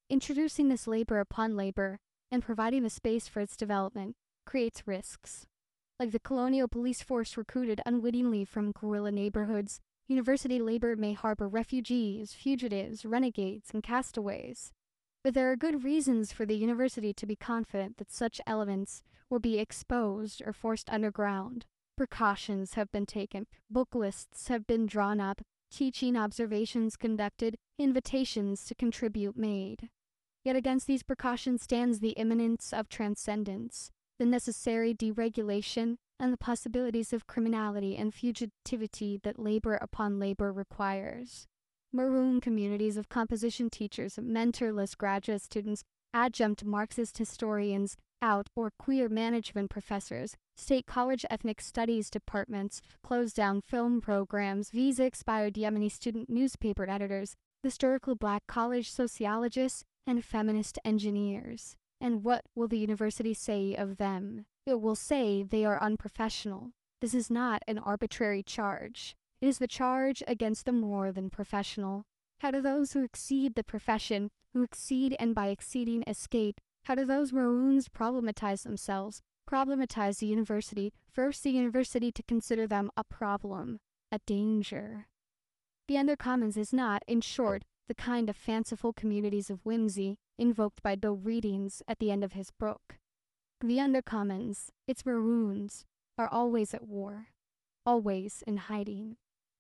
Introducing this labor upon labor and providing the space for its development creates risks. Like the colonial police force recruited unwittingly from guerrilla neighborhoods, university labor may harbor refugees, fugitives, renegades, and castaways. But there are good reasons for the university to be confident that such elements will be exposed or forced underground. Precautions have been taken, book lists have been drawn up, teaching observations conducted, invitations to contribute made. Yet against these precautions stands the imminence of transcendence, the necessary deregulation, and the possibilities of criminality and fugitivity that labor upon labor requires. Maroon communities of composition teachers, mentorless graduate students, adjunct Marxist historians, out or queer management professors, state college ethnic studies departments, closed down film programs, visa-expired Yemeni student newspaper editors, historical black college sociologists, and feminist engineers. And what will the university say of them? It will say they are unprofessional. This is not an arbitrary charge. It is the charge against the more than professional. How do those who exceed the profession, who exceed and by exceeding escape, how do those maroons problematize themselves, problematize the university, force the university to consider them a problem, a danger? The Undercommons is not, in short, the kind of fanciful communities of whimsy invoked by Bill Readings at the end of his book. The Undercommons, its maroons, are always at war, always in hiding.